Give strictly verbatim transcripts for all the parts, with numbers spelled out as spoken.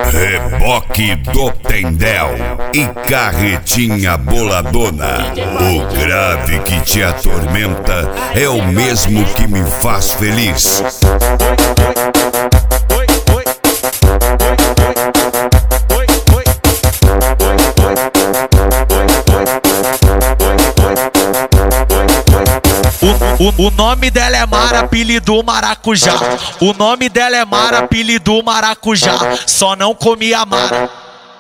Reboque do Tendel e carretinha boladona. O grave que te atormenta é o mesmo que me faz feliz. O, o, o nome dela é Mara, apelido Maracujá. O nome dela é Mara, apelido Maracujá. Só não comia Mara,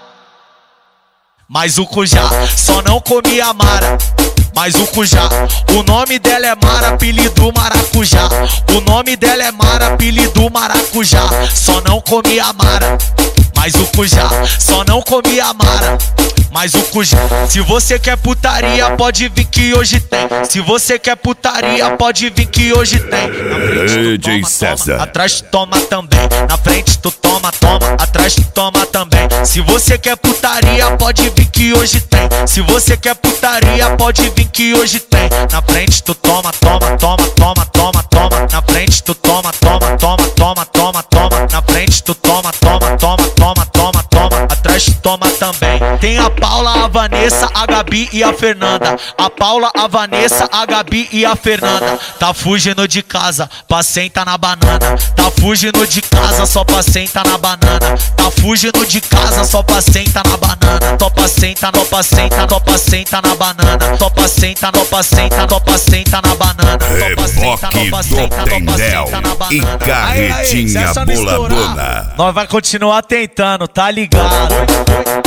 mas o Cujá. Só não comia Mara, mas o Cujá. O nome dela é Mara, apelido Maracujá. O nome dela é Mara, apelido Maracujá. Só não comia Mara, mas o Cujá. Só não comia Mara, mas o Cujá. Se você quer putaria, pode vir que hoje tem. Se você quer putaria, pode vir que hoje tem. Na frente tu toma, toma, atrás tu toma também. Na frente tu toma, toma, atrás tu toma também. Se você quer putaria, pode vir que hoje tem. Se você quer putaria, pode vir que hoje tem. Na frente tu toma, toma, toma, toma, toma, toma. Na frente tu toma, toma, toma, toma, toma, toma. Na frente tu toma, toma, toma, toma, toma, toma. Atrás tu toma também. Tem a Paula, a Vanessa, a Gabi e a Fernanda. A Paula, a Vanessa, a Gabi e a Fernanda. Tá fugindo de casa, pra sentar na banana. Tá fugindo de casa, só pra sentar na banana. Tá fugindo de casa, só pra sentar na banana. Topa senta, topa senta, topa senta na banana. Topa senta, topa senta, topa senta na banana. Reboque do Tendel e carretinha boladona. Nós vai continuar tentando, tá ligado?